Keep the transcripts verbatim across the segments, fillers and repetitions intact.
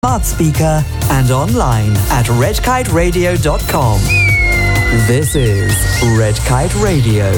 smart speaker and online at red kite radio dot com. This is Red Kite Radio.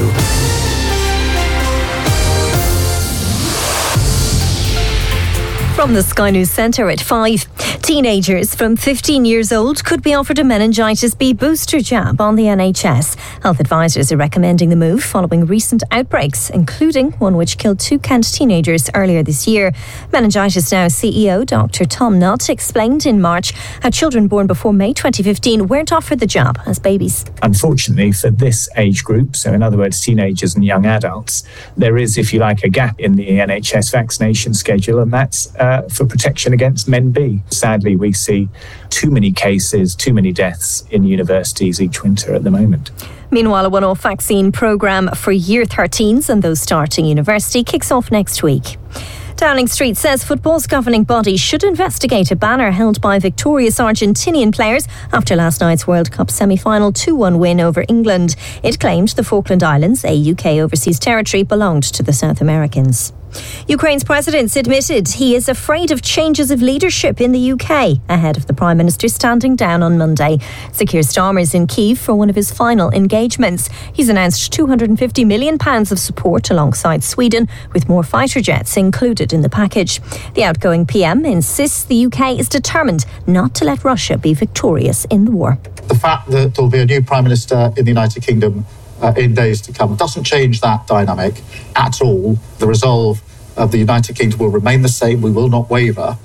From the Sky News Centre at five. Teenagers from fifteen years old could be offered a meningitis B booster jab on the N H S. Health advisors are recommending the move following recent outbreaks, including one which killed two Kent teenagers earlier this year. Meningitis Now C E O Doctor Tom Nutt explained in March how children born before May twenty fifteen weren't offered the jab as babies. Unfortunately, for this age group, so in other words, teenagers and young adults, there is, if you like, a gap in the N H S vaccination schedule, and that's uh, for protection against Men B. Sadly, we see too many cases, too many deaths in universities each winter at the moment. Meanwhile, a one-off vaccine programme for year thirteens and those starting university kicks off next week. Downing Street says football's governing body should investigate a banner held by victorious Argentinian players after last night's World Cup semi-final two one win over England. It claimed the Falkland Islands, a U K overseas territory, belonged to the South Americans. Ukraine's president admitted he is afraid of changes of leadership in the U K ahead of the Prime Minister standing down on Monday. Sir Keir Starmer is in Kyiv for one of his final engagements. He's announced two hundred fifty million pounds of support alongside Sweden, with more fighter jets included in the package. The outgoing P M insists the U K is determined not to let Russia be victorious in the war. The fact that there'll be a new Prime Minister in the United Kingdom Uh, in days to come doesn't change that dynamic at all. The resolve of the United Kingdom will remain the same. We will not waver.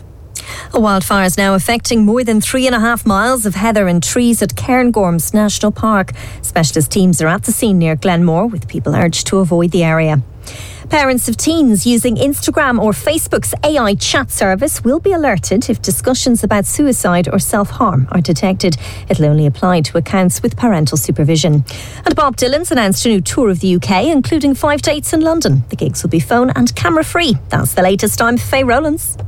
A wildfire is now affecting more than three and a half miles of heather and trees at Cairngorms National Park. Specialist teams are at the scene near Glenmore, with people urged to avoid the area. Parents of teens using Instagram or Facebook's A I chat service will be alerted if discussions about suicide or self-harm are detected. It'll only apply to accounts with parental supervision. And Bob Dylan's announced a new tour of the U K, including five dates in London. The gigs will be phone and camera free. That's the latest. I'm Faye Rowlands.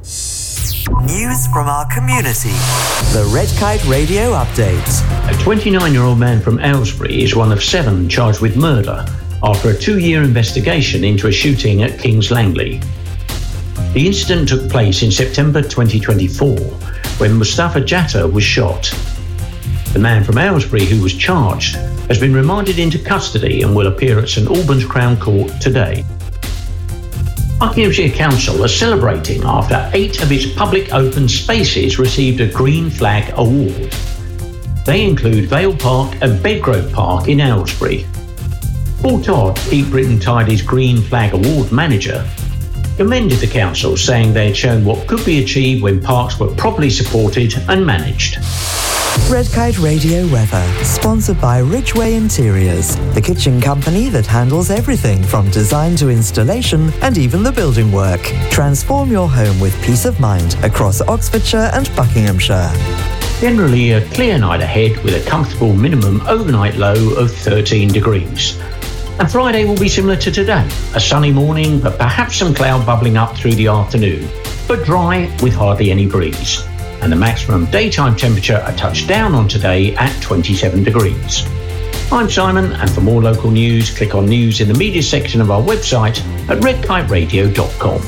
News from our community. The Red Kite Radio Update. A twenty-nine-year-old man from Aylesbury is one of seven charged with murder after a two-year investigation into a shooting at Kings Langley. The incident took place in September twenty twenty-four, when Mustafa Jatta was shot. The man from Aylesbury who was charged has been remanded into custody and will appear at St Albans Crown Court today. Buckinghamshire Council are celebrating after eight of its public open spaces received a Green Flag Award. They include Vale Park and Bedgrove Park in Aylesbury. Paul Todd, Keep Britain Tidy's Green Flag Award manager, commended the council, saying they had shown what could be achieved when parks were properly supported and managed. Red Kite Radio weather, sponsored by Ridgeway Interiors, the kitchen company that handles everything from design to installation and even the building work. Transform your home with peace of mind across Oxfordshire and Buckinghamshire. Generally a clear night ahead with a comfortable minimum overnight low of thirteen degrees. And Friday will be similar to today, a sunny morning but perhaps some cloud bubbling up through the afternoon, but dry with hardly any breeze. And the maximum daytime temperature a touch down on today at twenty-seven degrees. I'm Simon, and for more local news, click on news in the media section of our website at red kite radio dot com.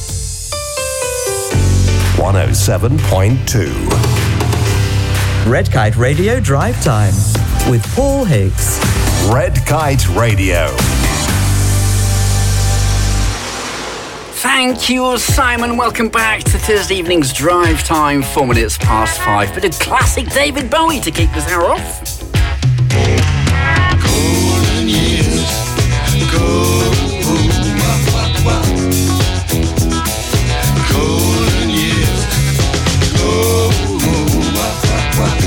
one oh seven point two Red Kite Radio Drive Time with Paul Higgs. Red Kite Radio. Thank you, Simon. Welcome back to Thursday evening's Drive Time, four minutes past five. Bit of classic David Bowie to kick this hour off. Golden years, go, wah, wah, wah. Golden years, go, wah, wah, wah.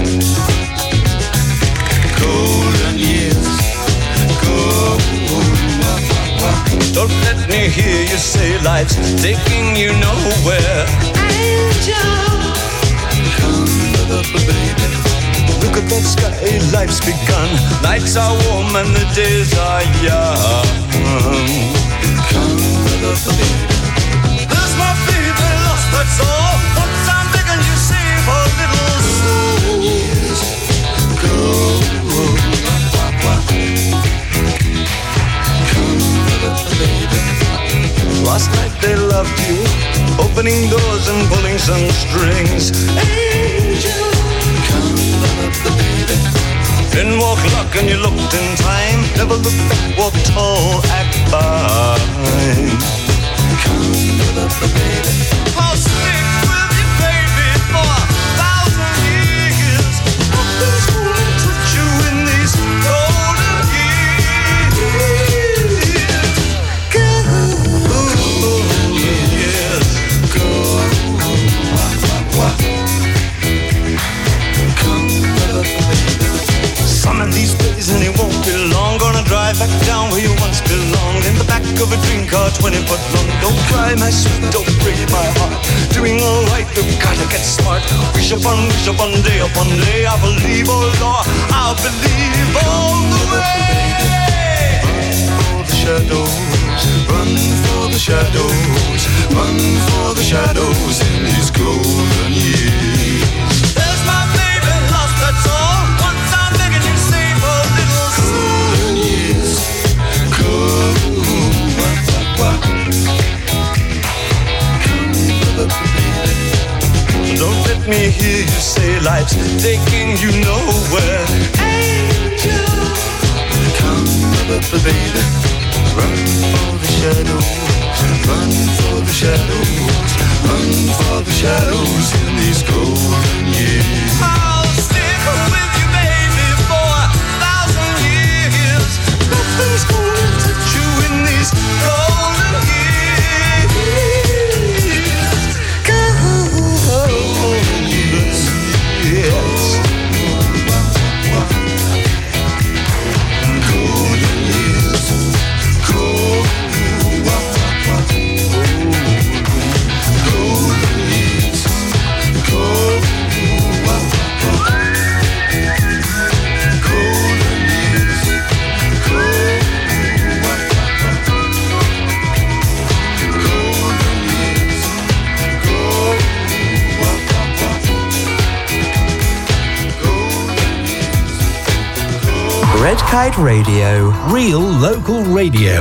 Golden years, go, wah, wah, wah. Don't let me hear you say life's taking you nowhere. Angel, come up, baby. Look at that sky, life's begun. Nights are warm and the days are young. Come up, baby. There's my baby lost, that's all. Once I'm begging you save a little soul. Years go, wah, wah, wah. Come up, baby. Last night they loved you, opening doors and pulling strings and strings. Angel, come up the baby. Didn't walk luck and you looked in time. Never look back, walk tall, act fine. Come up the baby. I'll stick with you, baby, for a thousand years. Nothing's gonna touch you in these golden years. Golden years. Golden. Come up, baby. Some of these days and it won't be long. Gonna drive back down where you once belonged. In the back of a dream car, twenty foot long. Don't cry, my sweet, don't break my heart. Doing alright, you've gotta get smart. Wish upon, wish upon day upon day. I believe, oh Lord, I believe all the way. Run for the shadows, run for the shadows, run for the shadows in these golden years. There's my baby, lost, that's all. Once I'm begging you, save a little golden years. Golden, wah, wah, wah. Don't let me hear you say life's taking you nowhere. Angel, come up, baby. Run for the shadows, run for the shadows, run for the shadows in these golden years. I'll stick with you, baby, for a thousand years. Nothing's gonna touch you in these golden years. Golden years, yes. Golden years, golden, golden years, Red Kite Radio. Real local radio.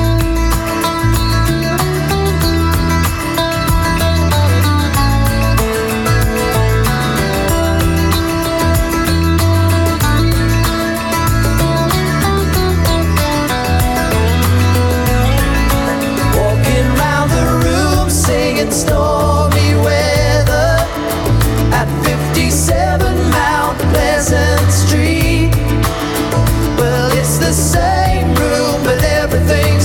Walking round the room singing stormy weather at fifty-seven Mount Pleasant Street. Well, it's the same room, but everything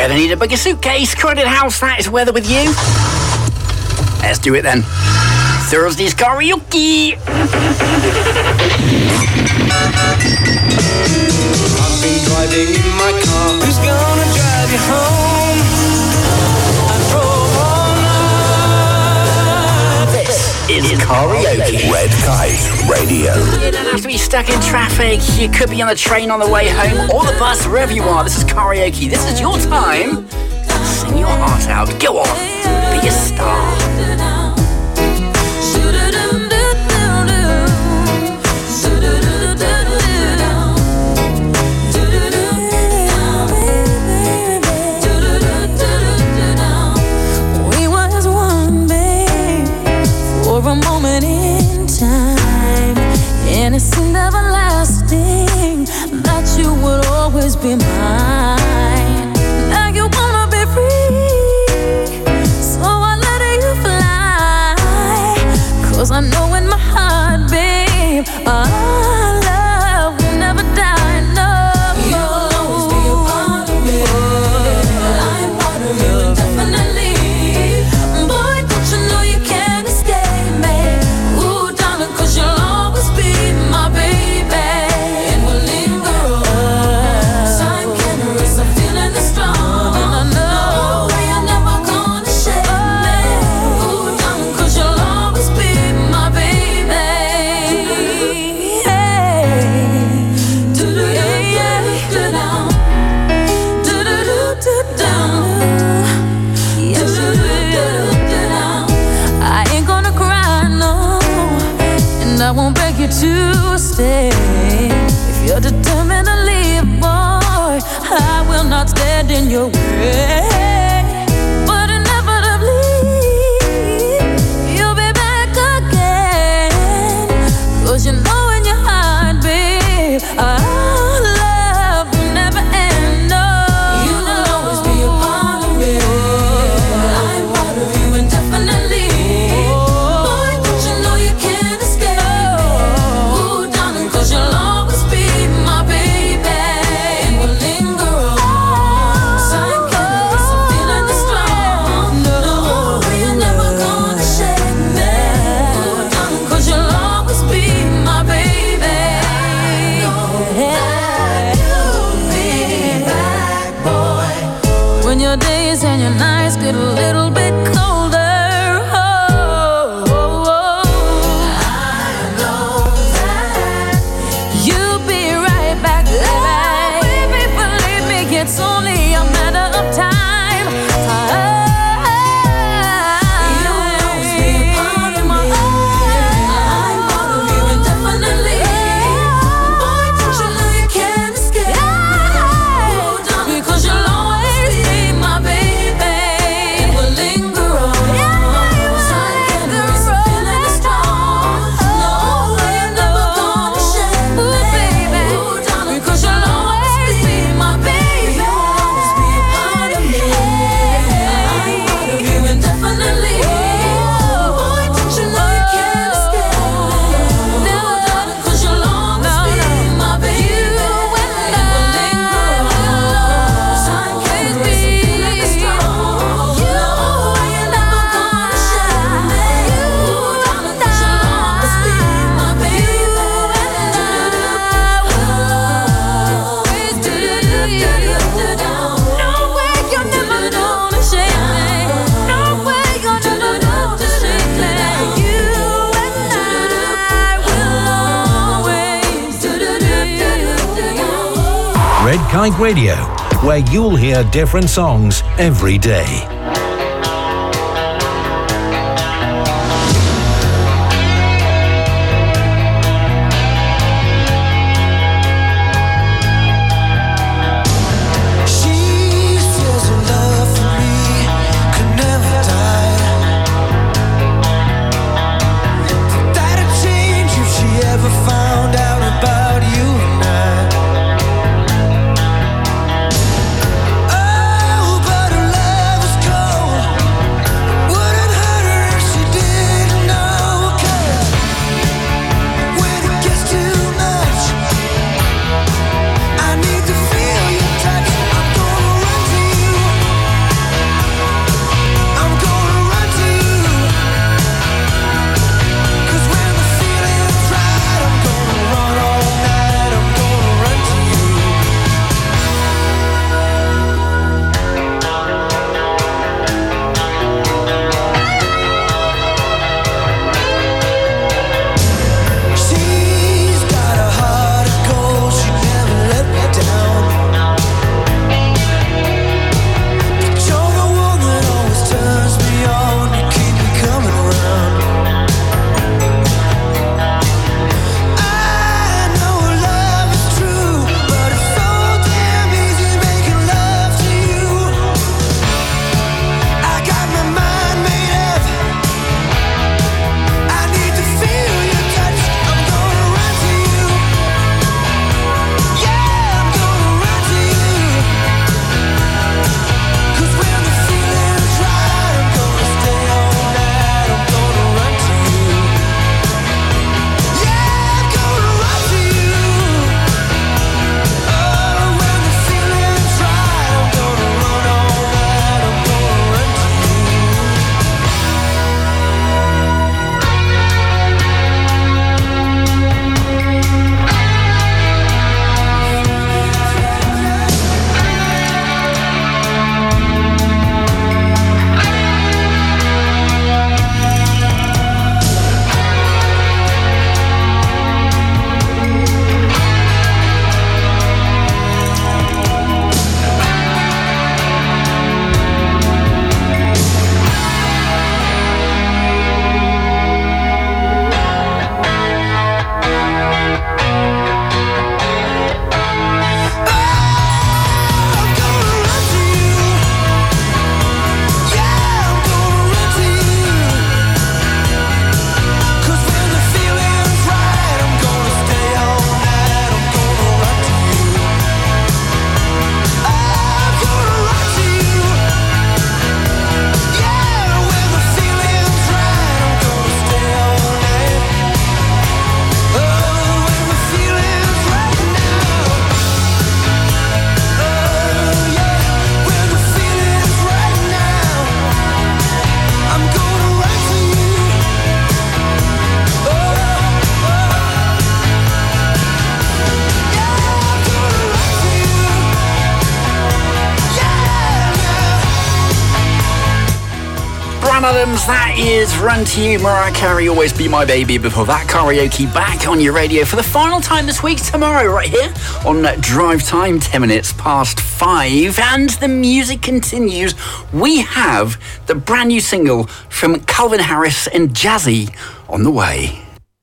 Gonna need a bigger suitcase. Crowded house, that is weather with you. Let's do it then. Thursday's karaoke. I've been driving in my car. Who's gonna drive you home? I drove all night. This is karaoke. Red Kite Radio. You don't have to be stuck in traffic. You could be on the train on the way home or the bus, wherever you are. This is karaoke. This is your time. Sing your heart out. Go on. Be a star. It seemed everlasting that you would always be mine. Now you wanna be free, so I let you fly. Cause I know in my heart, babe, our love will never die. No, you'll always be a part of me. I'm part of you indefinitely. Boy, don't you know you can't escape me? Ooh, darling, cause you'll always be my baby, and we'll linger on. Time can erase, I'm feeling it strong. And I know you're never gonna shake me. Ooh, darling, cause you'll always be my baby. Hey, do-do-do-do-do-do. Do-do-do-do-do. Do-do-do-do-do-do. I ain't gonna cry, no, and I won't beg you to stay. If you're determined to leave, boy, I will not stand in your way. But inevitably, you'll be back again. Cause you know in your heart, babe, our love will never end. No, you'll always be a part of me. I'm part of you indefinitely. Boy, don't you know you can't escape? Ooh, darling, cause you'll always be my baby, and we'll linger on. Time can erase, I'm feeling it strong. No, you're never gonna shake me. Ooh, darling, cause you'll always be my baby. You'll be back, boy. When your days and your nights get a little bit colder, oh, oh, oh. I know that you'll be right back, baby. Oh, baby, believe me, it's only a matter of time. You'll always be a part of me. I'm part of you indefinitely. Boy, don't you know you can't escape? Ooh, darling, because you'll always be my baby, and we'll linger on. Time can erase, I'm feeling it strong. No, you're never gonna shake me. Ooh, baby, darling, because you'll always be my baby. You'll always be a part of me. I'm part of you indefinitely. Boy, don't you know you can't escape? No, darling, cause you'll always be my baby, and we'll linger on. Time can erase, I'm feeling it strong. No, you're never gonna shake me. Ooh, darling, cause you'll always be my baby. No way you're never gonna shake me. No way you're never gonna shake me. You and I will always do. Red Kite Radio, where you'll hear different songs every day. She says her love for me could never die. That'd change if she ever found out about you and I. Oh, but her love has come Bryan Adams, that is Run to You. Mariah Carey, Always Be My Baby. Before that, karaoke back on your radio for the final time this week, tomorrow, right here on Drive Time, ten minutes past five. And the music continues. We have the brand new single from Calvin Harris and Jazzy on the way.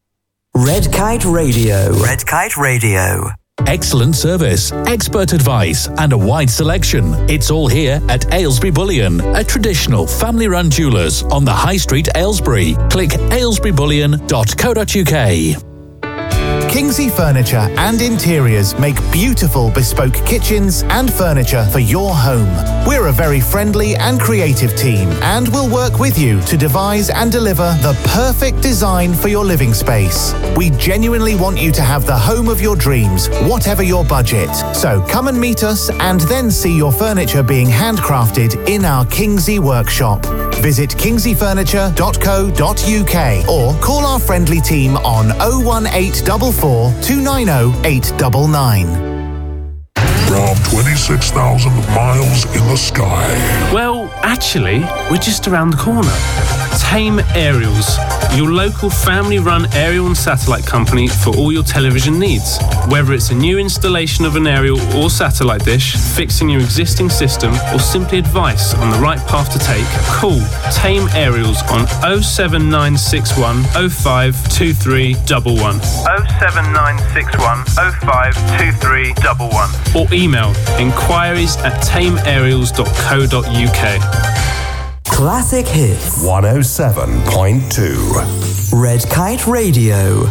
Red Kite Radio. Red Kite Radio. Excellent service, expert advice, and a wide selection. It's all here at Aylesbury Bullion, a traditional family-run jewellers on the High Street, Aylesbury. Click aylesbury bullion dot co dot uk. Kingsley Furniture and Interiors make beautiful bespoke kitchens and furniture for your home. We're a very friendly and creative team and will work with you to devise and deliver the perfect design for your living space. We genuinely want you to have the home of your dreams, whatever your budget. So come and meet us and then see your furniture being handcrafted in our Kingsley workshop. Visit kingsley furniture dot co dot uk or call our friendly team on oh one eight four four, two nine oh, eight nine nine. From twenty-six thousand miles in the sky. Well, actually, we're just around the corner. Tame Aerials, your local family-run aerial and satellite company for all your television needs. Whether it's a new installation of an aerial or satellite dish, fixing your existing system, or simply advice on the right path to take, call Tame Aerials on oh seven nine six one oh five two three one one. oh seven nine six one oh five two three one one. Or email inquiries at tame aerials dot co dot uk. Classic Hits. one oh seven point two. Red Kite Radio.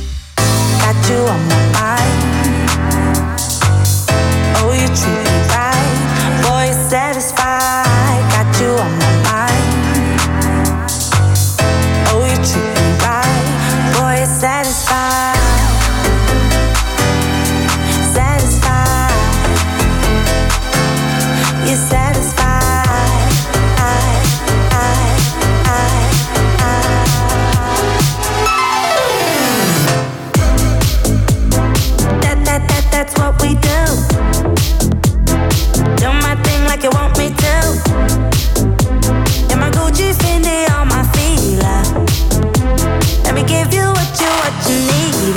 Got you on my mind. Oh, you treat me right. Boy, you're satisfied. Got you on my mind. Oh, you treat me right. Boy, you're satisfied. Satisfied. You're satisfied. That's what we do. Do my thing like you want me to. And my Gucci Fendi on my feet. Let me give you what you what you need.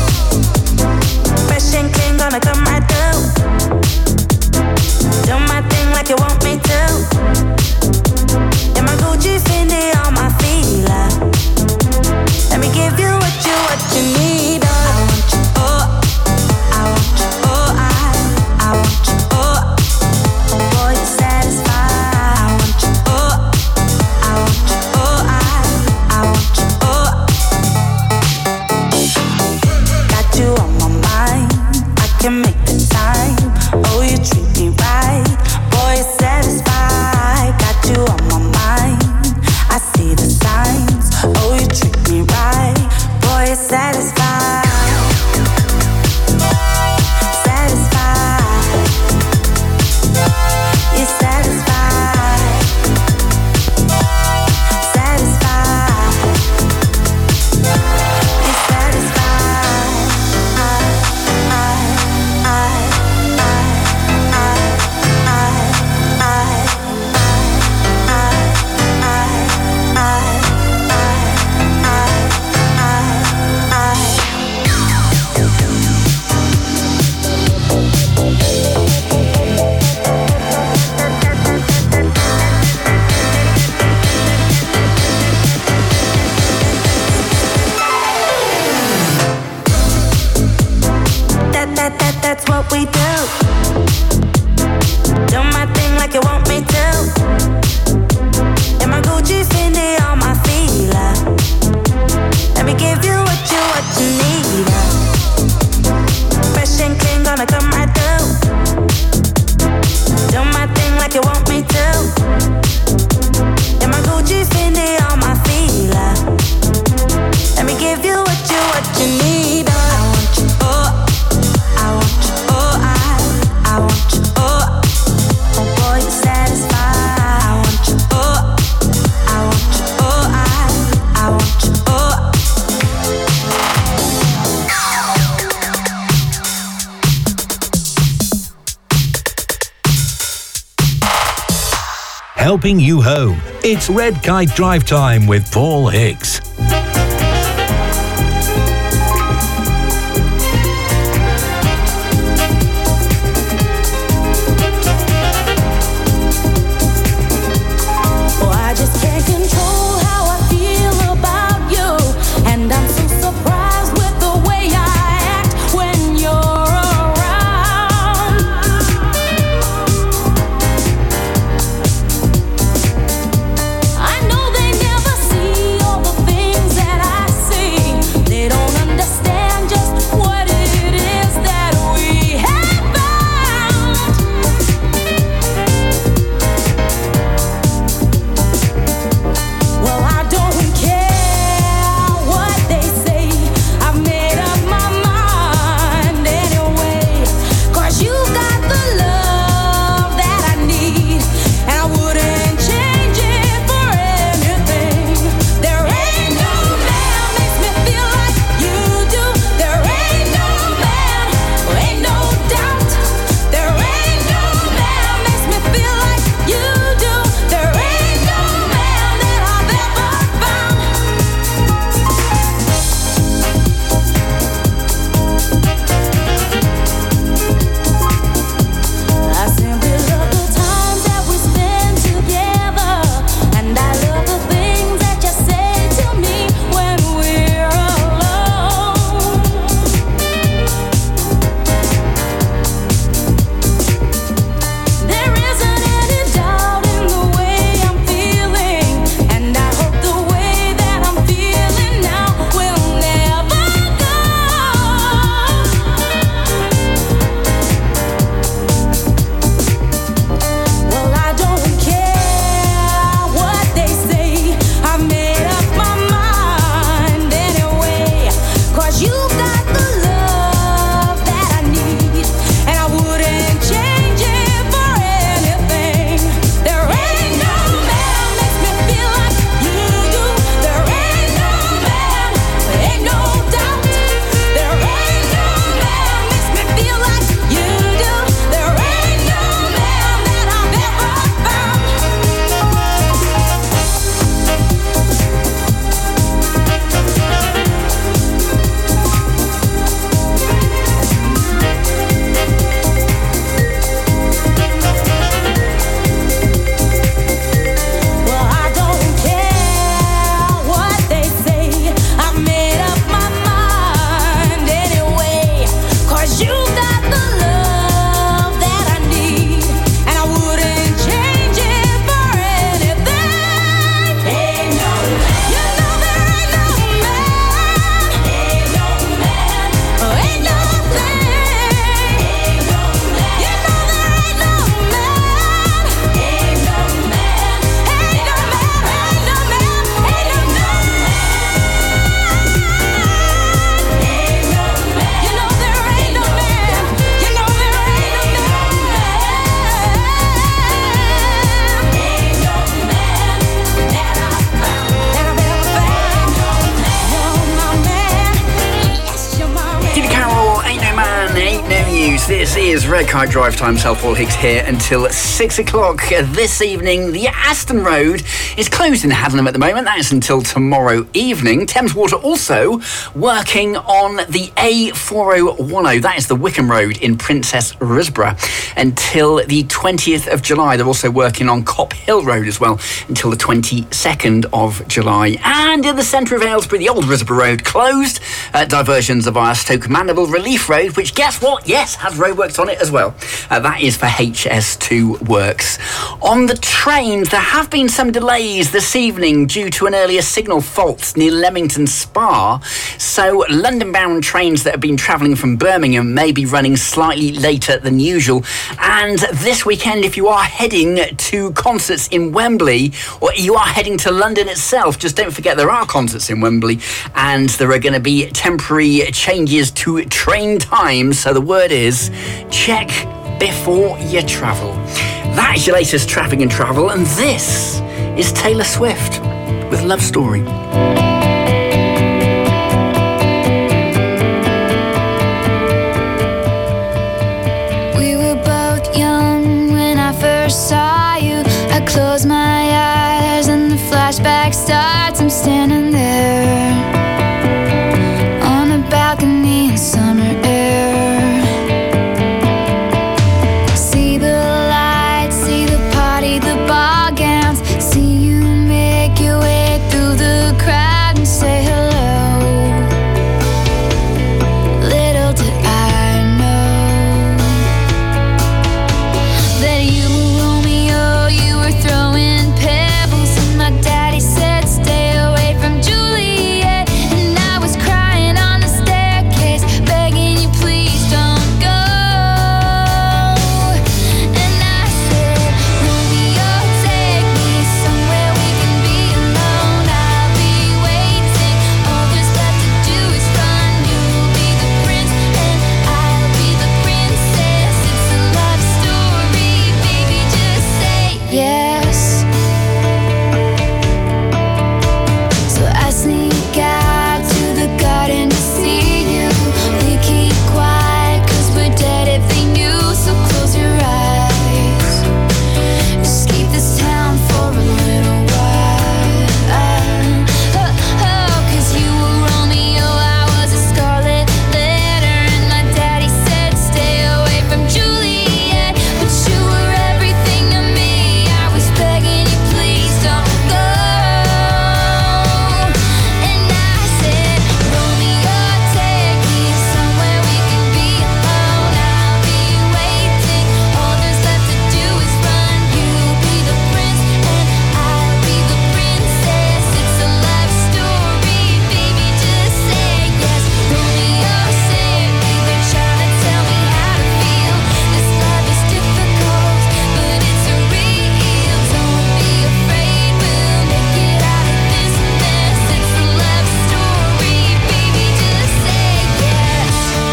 Fresh and clean, gonna come right through. Do my thing like you want me to. And my Gucci Fendi on my feet. Let me give you what you what you need. I want you, oh. I want you, oh, I, I want you, oh, oh boy, you're satisfied. I want you, oh, I want you, oh, I, I want you, oh. Got you on my mind, I can make the time. Oh, you treat me right, boy, you're satisfied. Got you on my mind, I see the signs. Oh, you treat me right, boy, you're satisfied. That's what we do. Do my thing like you want me to. And my Gucci Fendi on my feet. Let me give you what you what you need. Fresh and clean, gonna come right through. Do my thing like you want me to. And my Gucci Fendi on my feet. Let me give you what you what you need. I want you, oh. I want you, oh, I, I want you, oh, oh boy, you're satisfied. I want you, oh, I want you, oh, I, I want you, oh. Helping you home. It's Red Kite Drive Time with Paul Hicks. This is Red Kite Drive Time. Self Paul Hicks here until six o'clock this evening. The Aston Road is closed in Haddenham at the moment. That is until tomorrow evening. Thames Water also working on the A four oh one oh. That is the Wickham Road in Princess Risborough until the twentieth of July. They're also working on Cop Hill Road as well until the twenty-second of July. And in the centre of Aylesbury, the old Risborough Road closed. Uh, diversions via Stoke Mandeville Relief Road, which, guess what? Yes, has roadworks on it as well. Uh, that is for H S two works. On the trains, there have been some delays this evening due to an earlier signal fault near Leamington Spa. So London-bound trains that have been travelling from Birmingham may be running slightly later than usual. And this weekend, if you are heading to concerts in Wembley, or you are heading to London itself, just don't forget there are concerts in Wembley, and there are going to be temporary changes to train times. So the word is, check before you travel. That is your latest traffic and travel, and this is Taylor Swift with Love Story. We were both young when I first saw you. I closed my eyes and I'm standing there on a balcony in summer air. See the lights, see the party, the ball gowns. See you make your way through the crowd and say hello. Little did I know that you were Romeo, you were throwing pebbles, and my daddy said stay away from Juliet. And I was crying on the staircase, begging you please don't go. And I said, Romeo, take me somewhere we can be alone. I'll be waiting, all there's left to do is run. You'll be the prince and I'll be the princess. It's a love story, baby, just say yes. So I sneak out to the garden to see you. We keep quiet cause we're dead if they knew. So close your eyes, escape this town for a little while. Oh, oh, cause you were Romeo, I was a scarlet letter, and my daddy said stay away from Juliet. But you were everything to me, I was begging you please don't go. And I said, Romeo, take me somewhere we can be alone. I'll be waiting, all there's left to do is run. You'll be the prince and I'll be the princess. It's a love story, baby, just say yes. Romeo, save me, they're trying to tell me how to feel. This love is difficult, but it's real. Don't be afraid, we'll make it out of this mess. It's a love story, baby, just say yes.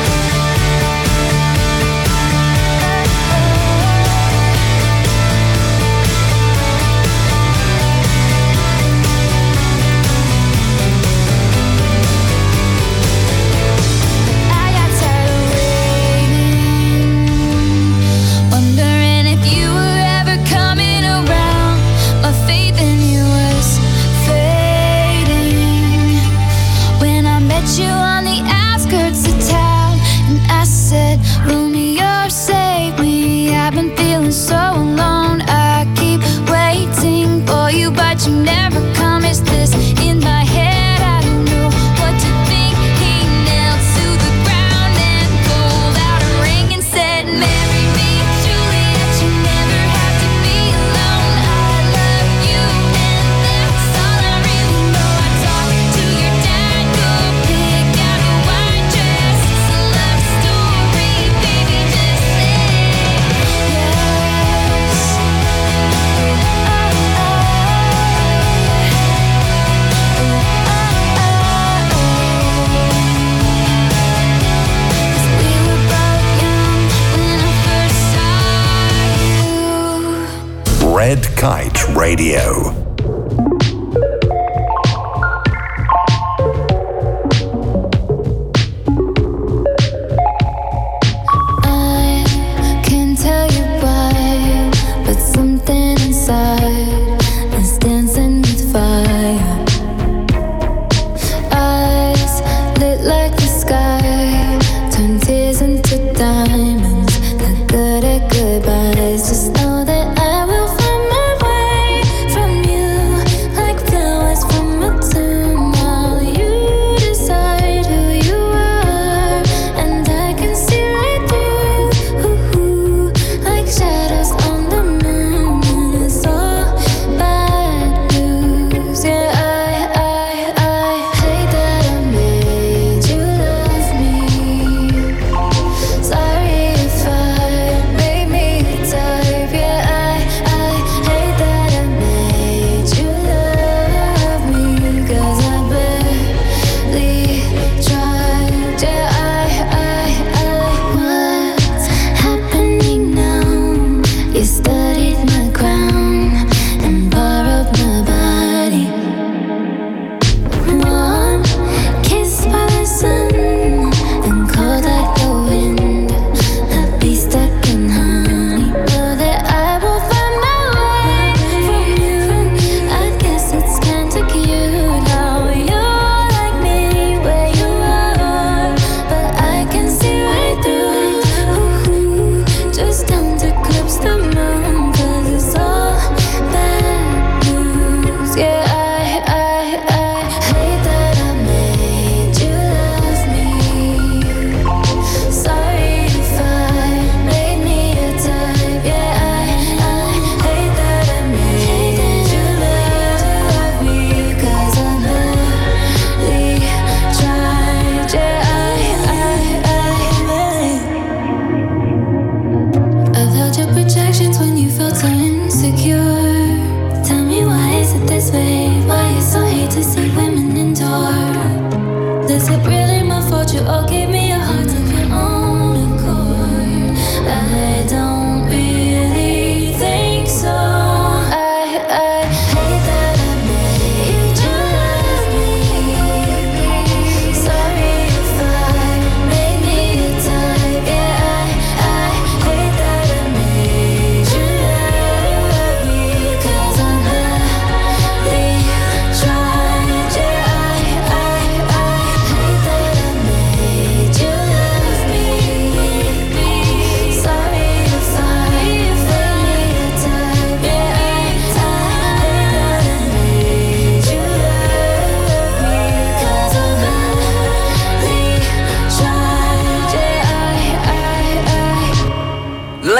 I got tired of waiting, wondering if you were ever coming around. My faith in you was fading when I met you on the outskirts of town. And I said, Romeo, save me, I've been feeling so alone. I keep waiting for you, but you never come. Is this in my head? I don't know what to think. He knelt to the ground and pulled out a ring and said, marry me, Juliet, you never have to be alone. I love you and that's all I really know. I talked to your dad, go pick out a white dress. It's a love story, baby, just say yes. We were both young when I first saw you. Red Kite Radio. I can't tell you why, but something inside is dancing with fire. Eyes lit like the sky, turn tears into diamonds. They're good at goodbyes. Just know that I will find my way from you.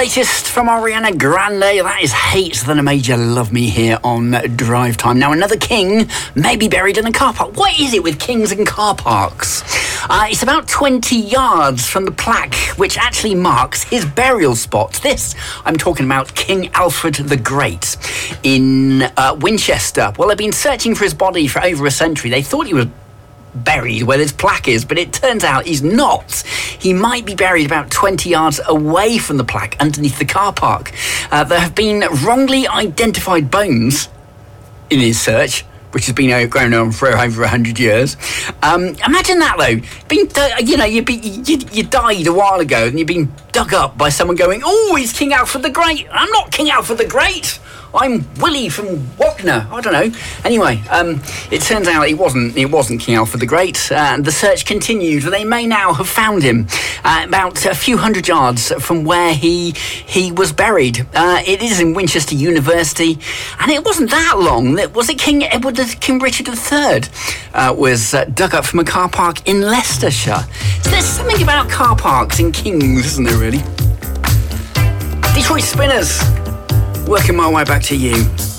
latest from Ariana Grande, that is Hate, then a Major Love Me here on Drive Time. Now, another king may be buried in a car park. What is it with kings and car parks? Uh, it's about twenty yards from the plaque which actually marks his burial spot. This, I'm talking about King Alfred the Great in uh, Winchester. Well, they've been searching for his body for over a century. They thought he was buried where this plaque is, but it turns out he's not. He might be buried about twenty yards away from the plaque underneath the car park. Uh, there have been wrongly identified bones in his search, which has been going on for over one hundred years. Um, imagine that, though. Being, you know, you, be, you you died a while ago and you've been dug up by someone going, oh, he's King Alfred the Great. I'm not King Alfred the Great. I'm Willie from Wagner. I don't know. Anyway, um, it turns out it wasn't. It wasn't King Alfred the Great. Uh, the search continued. They may now have found him uh, about a few hundred yards from where he he was buried. Uh, it is in Winchester University, and it wasn't that long. That was it. King Edward, King Richard the Third uh, was uh, dug up from a car park in Leicestershire. So there's something about car parks and kings, isn't there? Really. Detroit Spinners. Working my way back to you.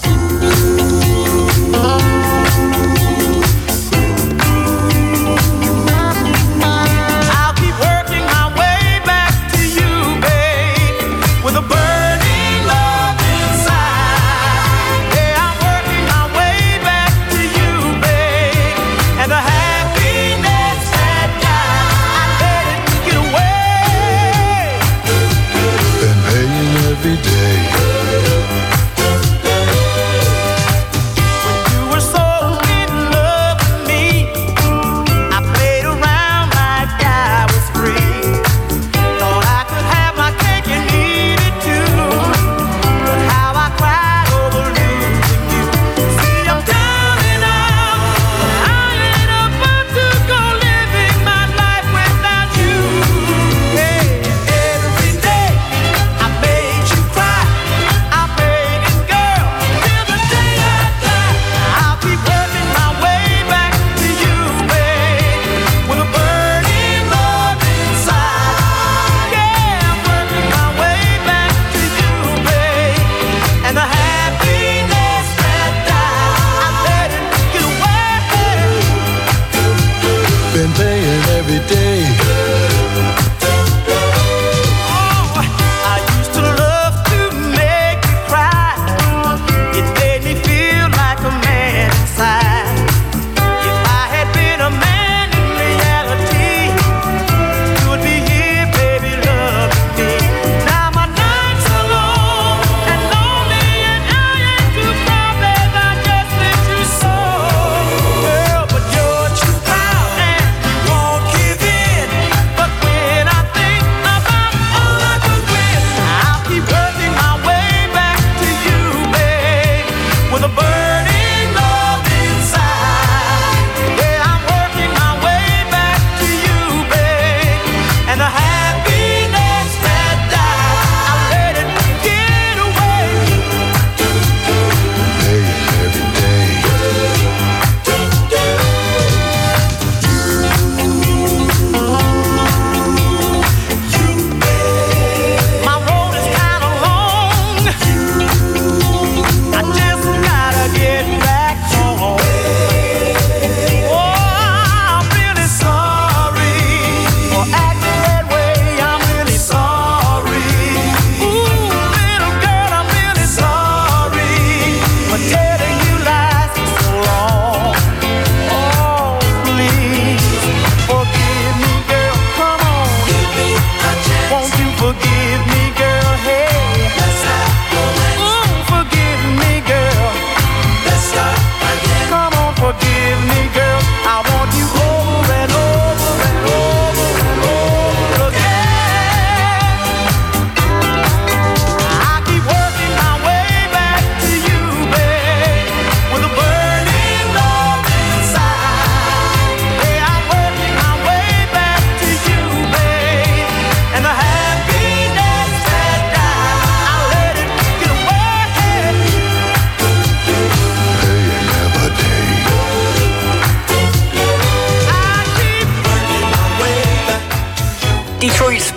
I'll keep working my way back to you, babe, with a burning love inside. Yeah, I'm working my way back to you, babe, and the happiness that I'm headed to get away. Been paying every day.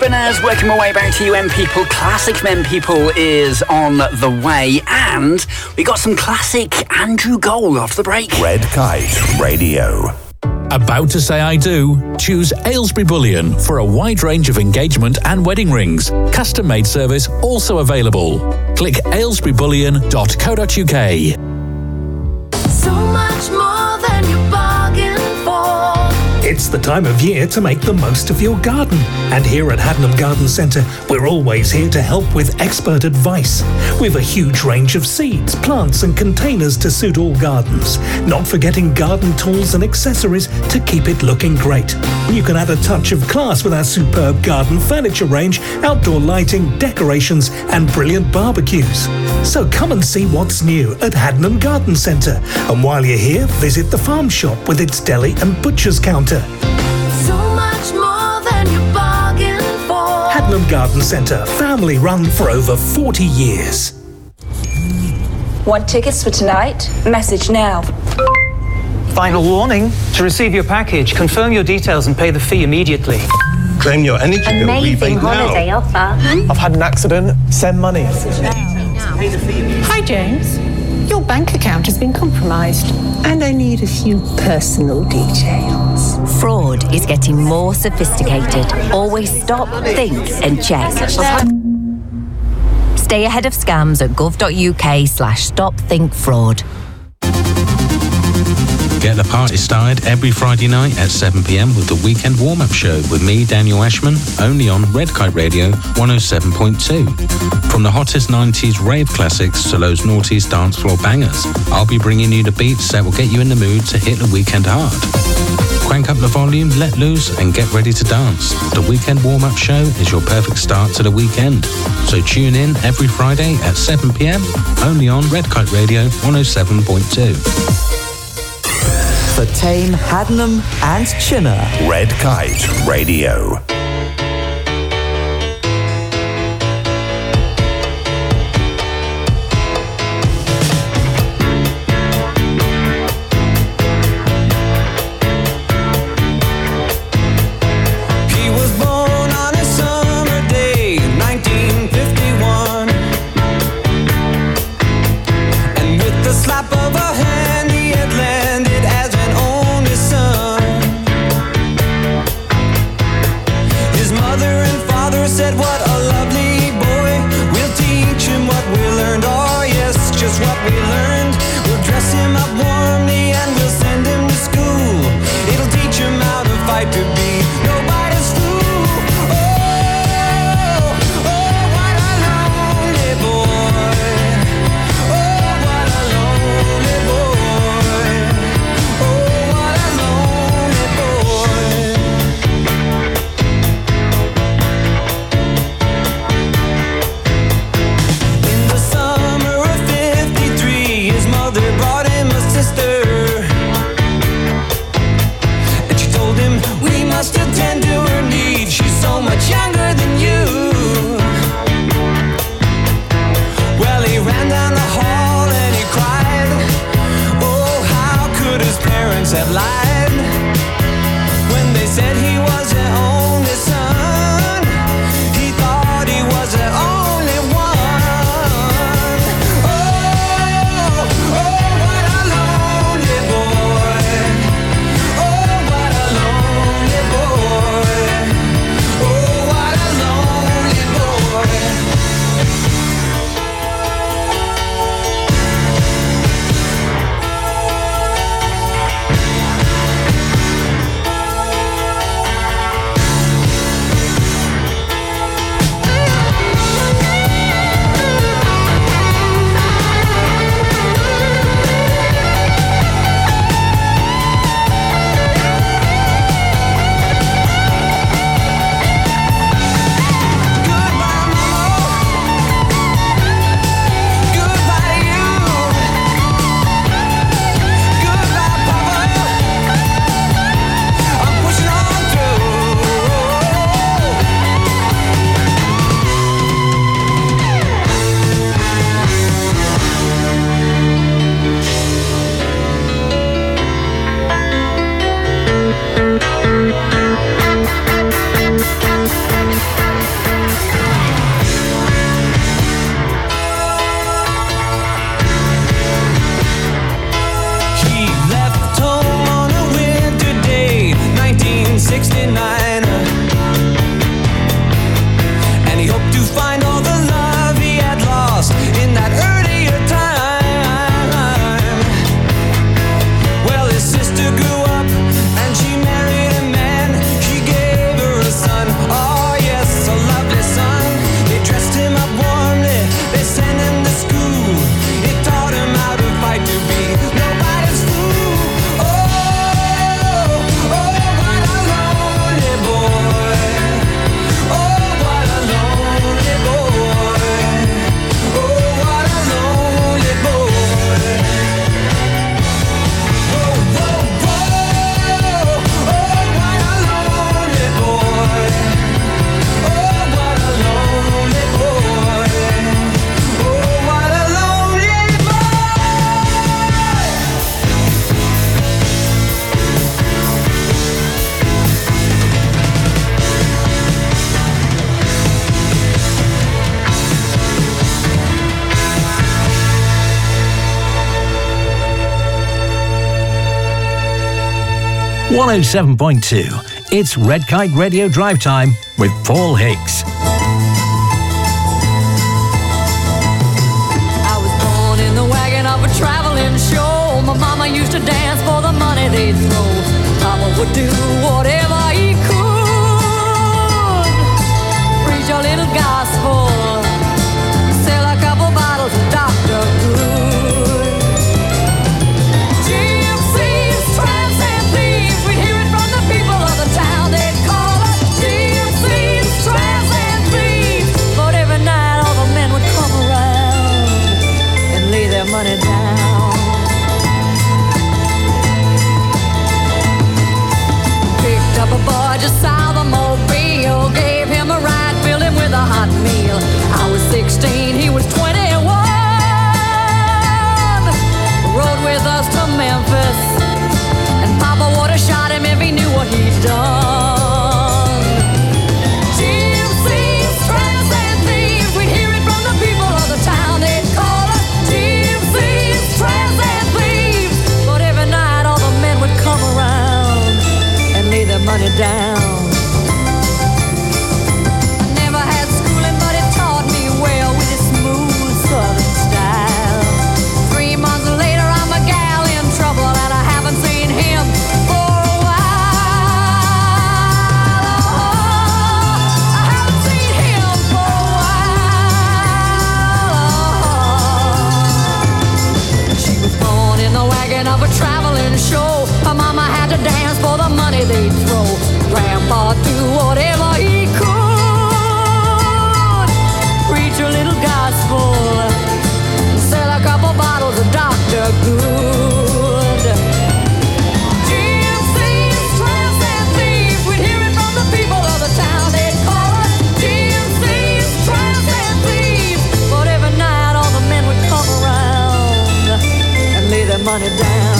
winners. Working my way back to you, Men People. Classic Men People is on the way. And we got some classic Andrew Gold after the break. Red Kite Radio. About to say I do? Choose Aylesbury Bullion for a wide range of engagement and wedding rings. Custom-made service also available. Click aylesbury bullion dot co dot uk. So much more than you bargained for. It's the time of year to make the most of your garden. And here at Haddenham Garden Centre, we're always here to help with expert advice. With a huge range of seeds, plants and containers to suit all gardens. Not forgetting garden tools and accessories to keep it looking great. You can add a touch of class with our superb garden furniture range, outdoor lighting, decorations and brilliant barbecues. So come and see what's new at Haddenham Garden Centre. And while you're here, visit the farm shop with its deli and butcher's counter. So much more than you bargained for. Haddenham Garden Centre, family run for over forty years. Want tickets for tonight? Message now. Final warning. To receive your package, confirm your details and pay the fee immediately. Claim your energy bill rebate now. offer. I've had an accident. Send money. Hi, James. Your bank account has been compromised, and I need a few personal details. Fraud is getting more sophisticated. Always stop, think, and check. Stay ahead of scams at gov.uk slash stop think fraud. Get the party started every Friday night at seven p.m. with the Weekend Warm-Up Show with me, Daniel Ashman, only on Red Kite Radio one oh seven point two. From the hottest nineties rave classics to those noughties dance floor bangers, I'll be bringing you the beats that will get you in the mood to hit the weekend hard. Crank up the volume, let loose, and get ready to dance. The Weekend Warm-Up Show is your perfect start to the weekend. So tune in every Friday at seven p.m. only on Red Kite Radio one oh seven point two. For Tame, Haddenham and Chinner. Red Kite Radio. one oh seven point two. It's Red Kite Radio Drive Time with Paul Higgs. I was born in the wagon of a traveling show. My mama used to dance for the money they'd throw. Papa would do whatever he could. Preach a little gospel. Sell a couple bottles of Doctor Good. Gypsies, tramps, and thieves. We hear it from the people of the town. They'd call us gypsies, tramps, and thieves. But every night all the men would come around and lay their money down. Picked up a boy just south of Mobile, gave him a ride, filled him with a hot meal. I was sixteen, he was twenty-one. Rode with us to Memphis, and Papa would have shot him if he knew what he'd done. Gypsies, tramps, and thieves, we'd hear it from the people of the town. They'd call us gypsies, tramps, and thieves. But every night all the men would come around and lay their money down. I never had schooling, but it taught me well with its smooth southern style. Three months later, I'm a gal in trouble, and I haven't seen him for a while. Oh, I haven't seen him for a while. She was born in the wagon of a traveling show. Her mama had to dance for the money they'd throw. Grandpa do whatever he could. Preach a little gospel. Sell a couple bottles of Doctor Good. Gypsies, tramps, and thieves. We'd hear it from the people of the town. They'd call us gypsies, tramps, and thieves. But every night all the men would come around and lay their money down.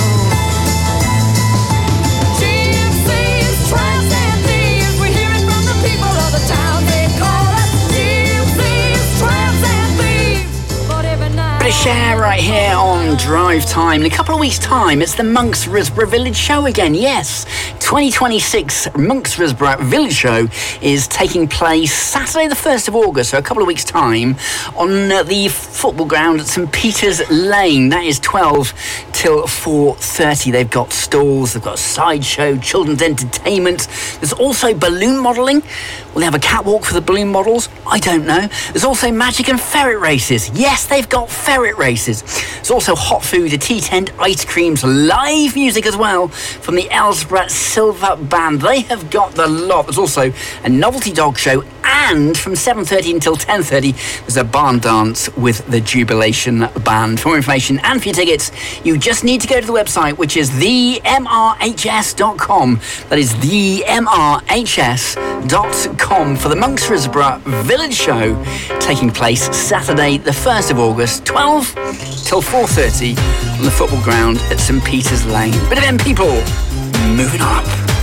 Gypsies, tramps, and thieves. We hear it from the people of the town. They call us gypsies, tramps, and thieves. But every night. Bit of share right here on Drive Time. In a couple of weeks' time, it's the Monks Risborough Village Show again. Yes, twenty twenty-six Monks Risborough Village Show is taking place Saturday the first of August, so a couple of weeks' time, on uh, the football ground at St Peter's Lane. That is twelve till four thirty. They've got stalls, they've got a sideshow, children's entertainment. There's also balloon modelling. Will they have a catwalk for the balloon models? I don't know. There's also magic and ferret races. Yes, they've got ferret races. There's also hot food, a tea tent, ice creams, live music as well from the Elsborough Silver Band. They have got the lot. There's also a novelty dog show, and from seven thirty until ten thirty there's a barn dance with the Jubilation Band. For more information and for your tickets, you just need to go to the website, which is the m r h s dot com. That is the m r h s dot com for the Monks Risborough Village Show, taking place Saturday the first of August, twelve till four thirty on the football ground at St Peter's Lane. Bit of M people moving on up.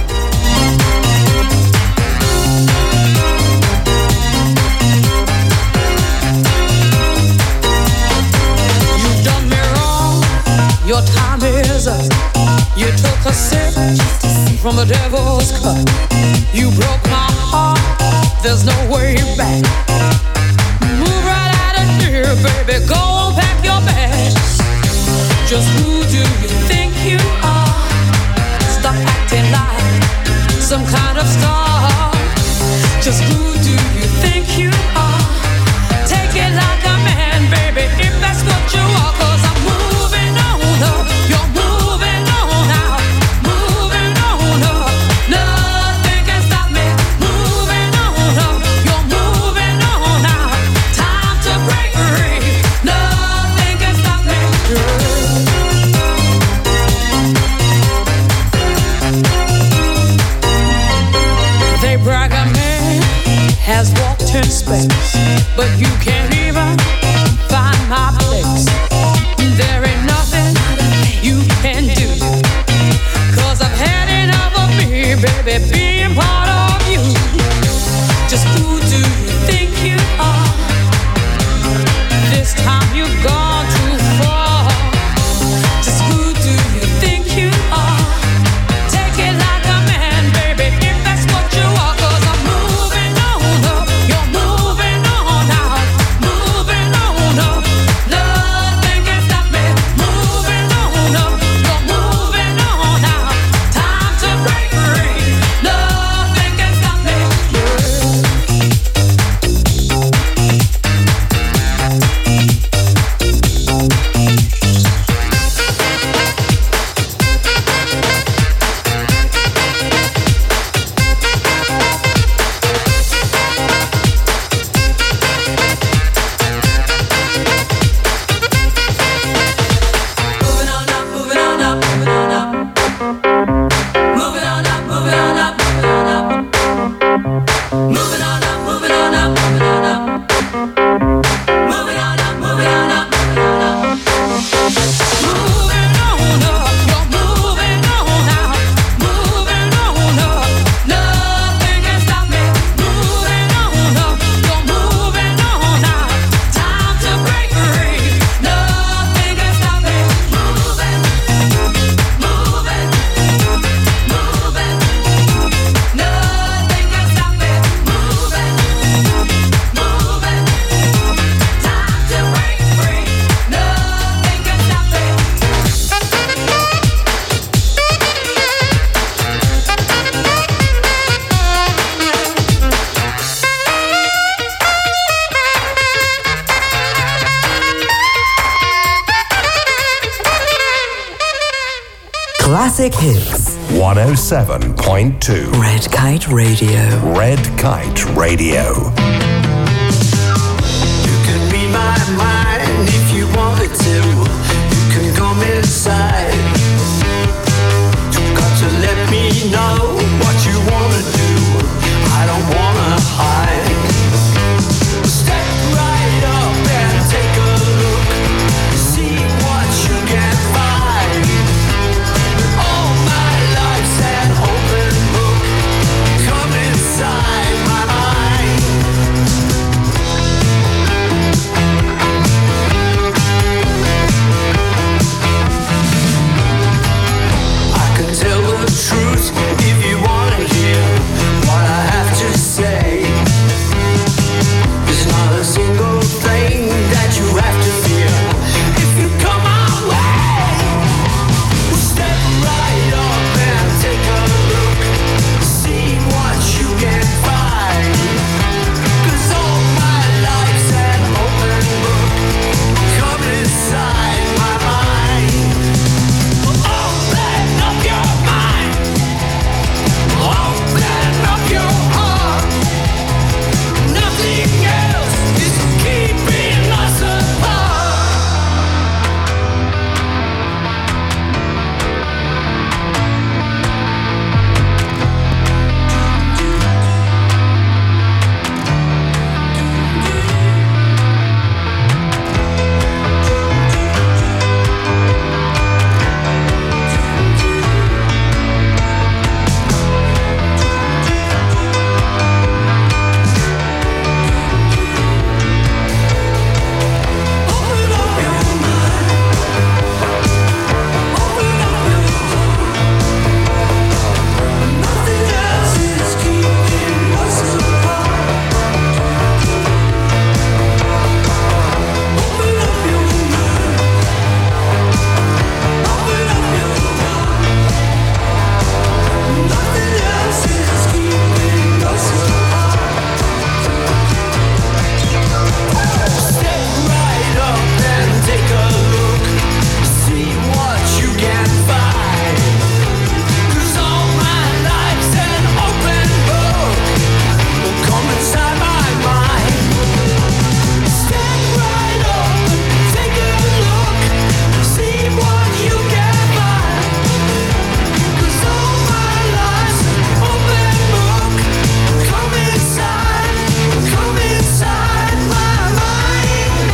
Your time is up. You took a sip from the devil's cup. You broke my heart. There's no way back. Move right out of here, baby. Go and pack your bags. Just who do you think you are? Stop acting like some kind of star. Just who do you think you are? Take it like a man, baby, if that's what you are. 'Cause I'm moving on up. You're moving on out. Moving on up. Nothing can stop me. Moving on up. You're moving on out. Time to break free. Nothing can stop me. They brag a man has walked in space, but you can't even find my place. There ain't nothing you can do, 'cause I've had enough of me, baby, being part of you. Just who do you think you are? This time you've gone too far. Just who do you think you are? Take it like a Classic hits. one oh seven point two. Red Kite Radio. Red Kite Radio. You can read my mind if you wanted to. You can come inside. You've got to let me know what you wanna do. I don't wanna hide. Step right up and take a look. See what you can find. All my life's an open book. Come inside my mind. I can tell the truth if you wanna hear what I have to say. There's not a single thing that you have to fear if you come our way. Step right up and take a look. See what you can find. 'Cause all my life's an open book. Come inside my mind. Open up your mind. Open up your heart. Nothing else is keeping us apart. Nothing else is keeping us apart. Open up your mind. Open up your mind. Nothing else is keeping us apart. Step right up and take a look. See what you can find. 'Cause all my life's an open book. Come inside my mind. Step right up and take a look. See what you can find. 'Cause all my life's an open book. Come inside, come inside my mind.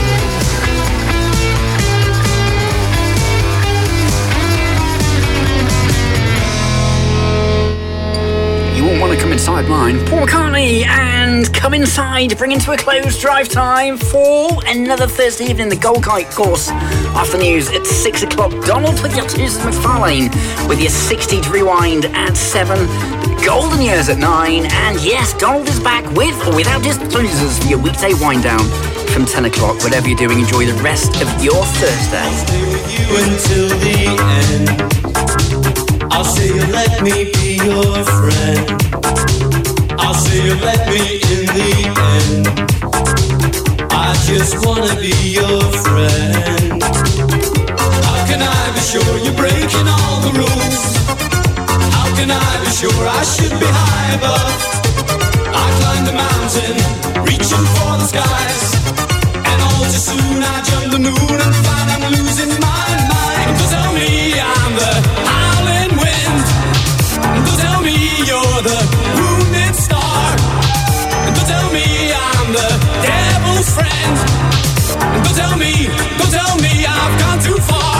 You won't want to come inside mine. Paul McCartney and Come Inside, bringing to a close drive time for another Thursday evening, the Gold Kite course. After news at six o'clock, Donald with your Susan McFarlane with your sixties rewind at seven. Golden Years at nine. And yes, Donald is back with or without disclosures for your weekday wind down from ten o'clock. Whatever you're doing, enjoy the rest of your Thursday. You until the end. I'll say you let me be your friend. I'll say you let me in the end. I just wanna be your friend. How can I be sure you're breaking all the rules? How can I be sure I should be high above? I climbed the mountain, reaching for the skies, and all too soon I jumped the moon and find I'm losing my mind. Don't tell me I'm the howling wind. Don't tell me you're the wounded star. Don't tell me I'm the devil's friend. Don't tell me, don't tell me I've gone too far.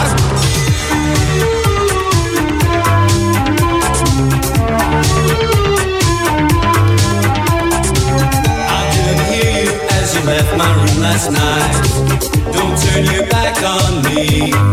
I didn't hear you as you left my room last night. Don't turn your back on me.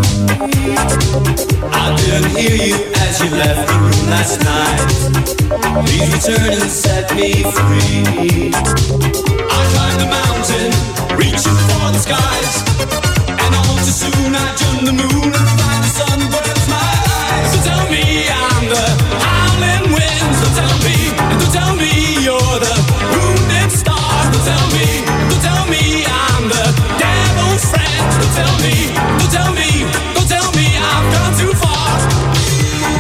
I didn't hear you as you left the room last night. Please return and set me free. I climbed the mountain, reaching for the skies, and all too soon I jumped the moon and find the sun burns my eyes. So tell me I'm the howling wind. So tell me, don't tell me you're the wounded star. Don't tell me, don't tell me I'm the devil's friend. Don't tell me, don't tell me, don't tell me I've gone too far.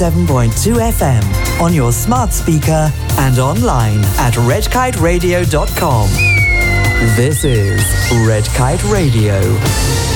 seven point two F M on your smart speaker and online at red kite radio dot com. This is Red Kite Radio.